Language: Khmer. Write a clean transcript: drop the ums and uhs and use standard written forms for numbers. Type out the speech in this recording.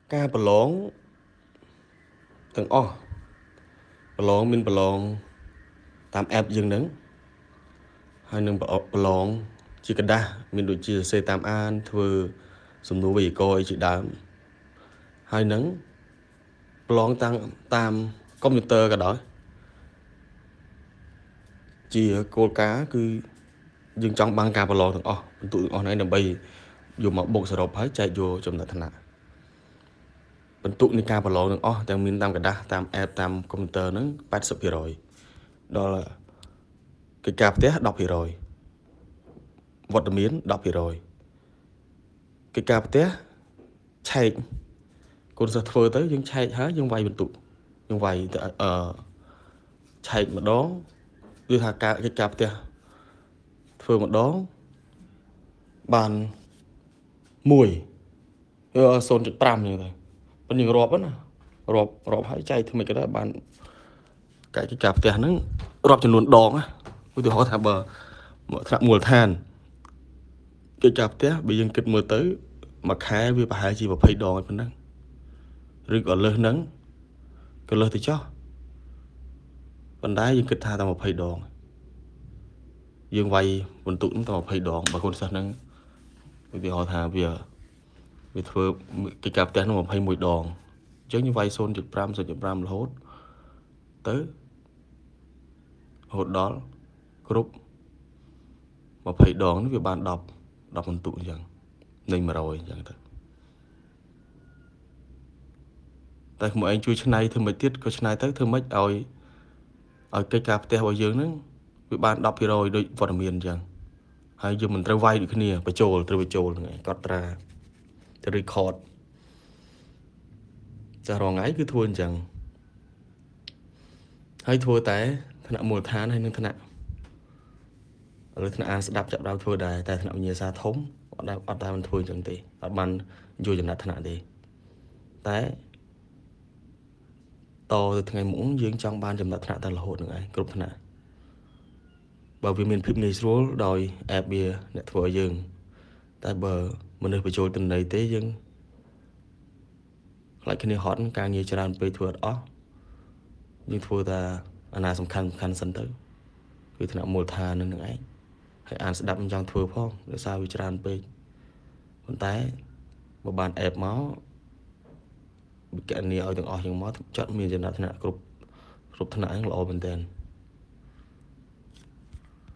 ការប្រឡងទាំងអស់ប្រឡងមានប្រឡងតាម app យើងហ្នឹងហើយនឹងប្រឡងជាกระดาษមានដូចជាសរសេរតាមអានធ្វើសំណួរវេយ្យាករណ៍អីជាដើមហើយនឹងប្រឡងតាំងតាមកុំព្យូទ័រក៏ដោយជាគោលការណ៍គឺយើងចង់បានការប្រឡងទាំងអស់បន្ទុកទាំងអស់ហ្នឹងដើម្បីយកមកបូកសរុបហើយចែកយកចំណុចថ្នាក់បន្ទុកនៃការប្រឡងទាំងអស់ទាំងមានតាមកระดาษតាម app តាមកុំព្យូទ័រហ្នឹង 80% ដល់កិច្ចការផ្ទះ 10% វត្តមាន 10% កិច្ចការផ្ទះឆែកកូនសិស្សធ្វើទៅយើងឆែកហើយយើងវាយបន្ទុកយើងវាយឆែកម្ដងគឺថាការកិច្ចការផ្ទះធ្វើម្ដងបាន1 0.5 អញ្ចឹងទៅប៉ុន្តែយើងរាប់ណារាប់ហើយចែកធ្វើមិនក៏ដែរបានកិច្ចការផ្ទះហ្នឹងរាប់ចំនួនដងឧទាហរណ៍ថាបើថ្នាក់មូលដ្ឋានកិច្ចការផ្ទះបើយើងគិតមើលទៅមួយខែវាប្រហែលជា20ដងឯប៉ុណ្ណឹងឬក៏លើសហ្នឹងក៏លើសទៅចោះប៉ុន្តែយើងគិតថាតែ20ដងយើងវាយបន្ទុកហ្នឹងតែ20ដងបើកូនសិស្សហ្នឹងឧទាហរណ៍ថាវាធ្វើកិច្ចការផ្ទះហ្នឹង21ដងអញ្ចឹងយើងវាយ 0.5 រហូតទៅរហូតដល់គ្រប់20ដងនេះវាបាន10បន្ទុកអញ្ចឹងនៃ100អញ្ចឹងទៅតែខ្ញុំឯងជួយឆ្នៃធ្វើមិនទៀតក៏ឆ្នៃទៅធ្វើមិនឲ្យកិច្ចការផ្ទះរបស់យើងហ្នឹងវាបាន 10% ដូចវត្តមានអញ្ចឹងហើយយើងមិនត្រូវវាយដូចគ្នាត្រូវបញ្ចូលហ្នឹងឯងកត់ត្រាទៅ record ចាស់រងថ្ងៃគឺធ្វើអញ្ចឹងហើយធ្វើតែថ្នាក់មូលដ្ឋានហើយនឹងថ្នាក់ឥឡូវថ្នាក់អានស្ដាប់ចាប់ដើមធ្វើដែរតែថ្នាក់វិញ្ញាសាធំអត់ដែរមិនធ្វើអញ្ចឹងទេអត់បានយកចំណាត់ថ្នាក់ទេតែតទៅថ្ងៃមុខយើងចង់បានចំណាត់ថ្នាក់តែរហូតនឹងឯងគ្រប់ថ្នាក់បើវាមានភាពងាយស្រួលដោយ app វាអ្នកធ្វើឲ្យយើងតែបើមនុស្សបញ្ចូលទិន្នន័យទេយើងខ្លាចគ្នាហត់ការងារច្រើនពេកធ្វើអត់អស់យើងធ្វើតែអាណាសំខាន់សិនទៅគឺថ្នាក់មូលដ្ឋាននឹងឯងហើយអានស្ដាប់មិនចង់ធ្វើផងដោយសារវាច្រើនពេកប៉ុន្តែបើបាន app មកវិកណនីឲ្យទាំងអស់យ៉ាងមកចាត់មានចំណាត់ថ្នាក់គ្រប់ថ្នាក់ហ្នឹងល្អមែនទែន